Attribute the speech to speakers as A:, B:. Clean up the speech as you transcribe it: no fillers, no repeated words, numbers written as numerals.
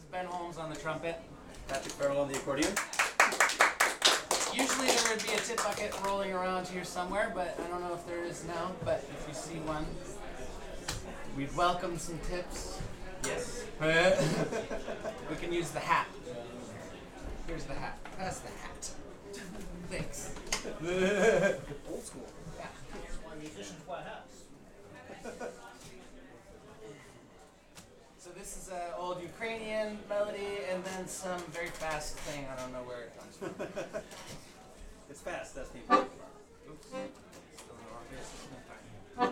A: Ben Holmes on the trumpet.
B: Patrick Farrell on the accordion.
A: Usually there would be a tip bucket rolling around here somewhere, but I don't know if there is now. But if you see one, we'd welcome some tips.
B: Yes.
A: We can use the hat. Here's the hat. That's the hat. Thanks.
B: Old school.
A: Yeah.
C: That's why musicians wear hats.
A: So this is an old Ukrainian melody, and then some very fast thing. I don't know where it comes from.
B: It's fast, that's the important part.
A: Oops. Still in the wrong place.